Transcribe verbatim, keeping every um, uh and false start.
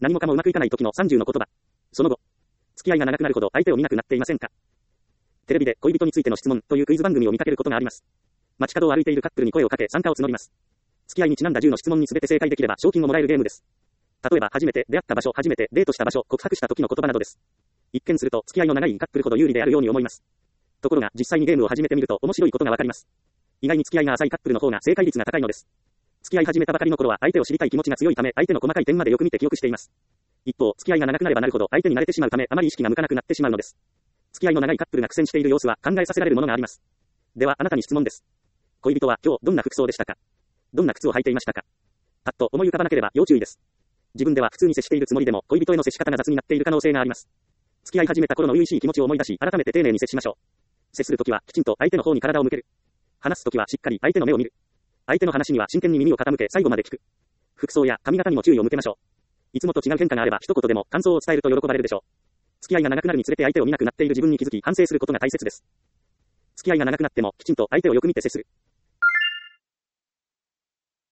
何もかもうまくいかない時のさんじゅうの言葉。その後、付き合いが長くなるほど相手を見なくなっていませんか？テレビで恋人についての質問というクイズ番組を見かけることがあります。街角を歩いているカップルに声をかけ参加を募ります。付き合いにちなんだじゅうの質問に全て正解できれば賞金をもらえるゲームです。例えば初めて出会った場所、初めてデートした場所、告白した時の言葉などです。一見すると付き合いの長いカップルほど有利であるように思います。ところが実際にゲームを始めてみると面白いことがわかります。意外に付き合いが浅いカップルの方が正解率が高いのです。付き合い始めたばかりの頃は相手を知りたい気持ちが強いため相手の細かい点までよく見て記憶しています。一方、付き合いが長くなればなるほど相手に慣れてしまうためあまり意識が向かなくなってしまうのです。付き合いの長いカップルが苦戦している様子は考えさせられるものがあります。ではあなたに質問です。恋人は今日どんな服装でしたか？どんな靴を履いていましたか？パッと思い浮かばなければ要注意です。自分では普通に接しているつもりでも恋人への接し方が雑になっている可能性があります。付き合い始めた頃の初々しい気持ちを思い出し改めて丁寧に接しましょう。接するときはきちんと相手の方に体を向ける。話すときはしっかり相手の目を見る。相手の話には真剣に耳を傾け最後まで聞く。服装や髪型にも注意を向けましょう。いつもと違う変化があれば一言でも感想を伝えると喜ばれるでしょう。付き合いが長くなるにつれて相手を見なくなっている自分に気づき反省することが大切です。付き合いが長くなってもきちんと相手をよく見て接する。